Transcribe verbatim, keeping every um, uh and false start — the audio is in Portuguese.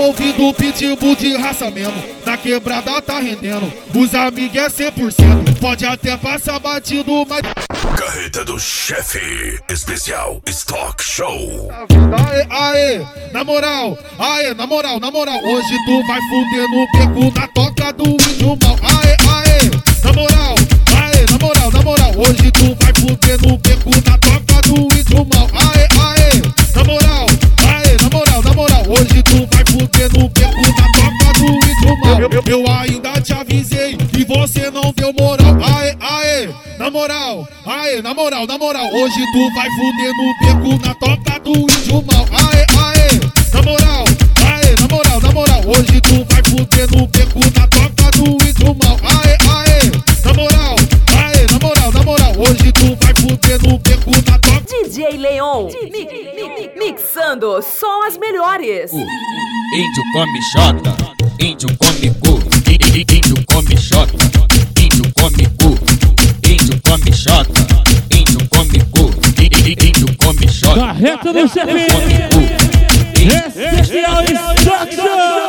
ouvido, pitbull de raça mesmo. Na quebrada tá rendendo, os amigos é cem por cento. Pode até passar batido, mas... Carreta do Chefe, especial Stock Show. Aê, aê, na moral, aê, na moral, na moral. Hoje tu vai fuder no beco na toca do índio mal. Aê, aê, na moral, aê, na moral, na moral. Hoje tu vai fuder no beco na toca do índio mal. Aê, aê, na moral, aê, na moral, na moral. Hoje tu vai fuder no beco na toca do índio mal. Eu, eu, eu ainda te avisei e você não deu moral. Aê, aê, na moral, aê, na moral, na moral. Hoje tu vai fuder no beco na toca do índio mal. Aê, aê, na moral, aê, na moral, na moral. Hoje tu vai fuder no beco na toca do índio mal. Aê, aê, na moral, aê, na moral, na moral. Hoje tu vai fuder no beco na toca. D J Leon, mi, mi, mi, mixando só as melhores. Uh, índio come xota, índio come cu, índio come xota, índio come cu, índio come xota, índio come cu, índio come xota. Carreta do Chefe, especial Stock Show.